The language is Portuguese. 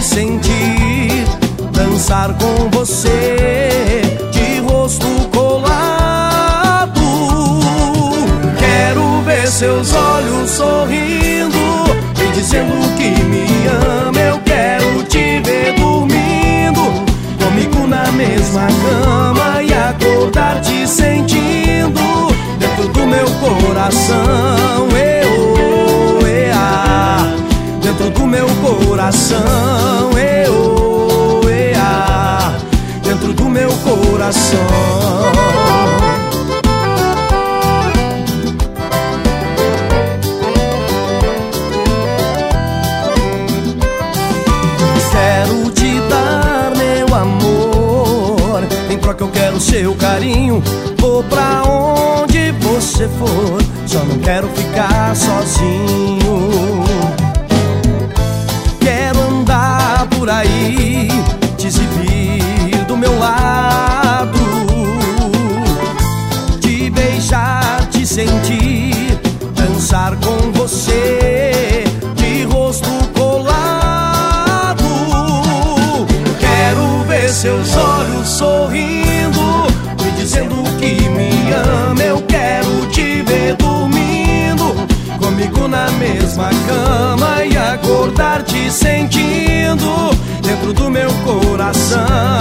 te sentir, dançar com você, de rosto colado. Quero ver seus olhos sorrindo, me dizendo que me ama. Eu quero te ver dormindo comigo na mesma cama e acordar te sentindo dentro do meu coração. Dentro do meu coração, dentro do meu coração. Quero te dar meu amor, em troca eu quero seu carinho. Vou pra onde você for, só não quero ficar sozinho. Quero andar por aí, te exibir do meu lado, te beijar, te sentir, dançar com você, de rosto colado. Quero ver seus olhos sorrindo, me dizendo que me ama. Eu quero te ver dormindo comigo na mesma cama e acordar te sentindo dentro do meu coração.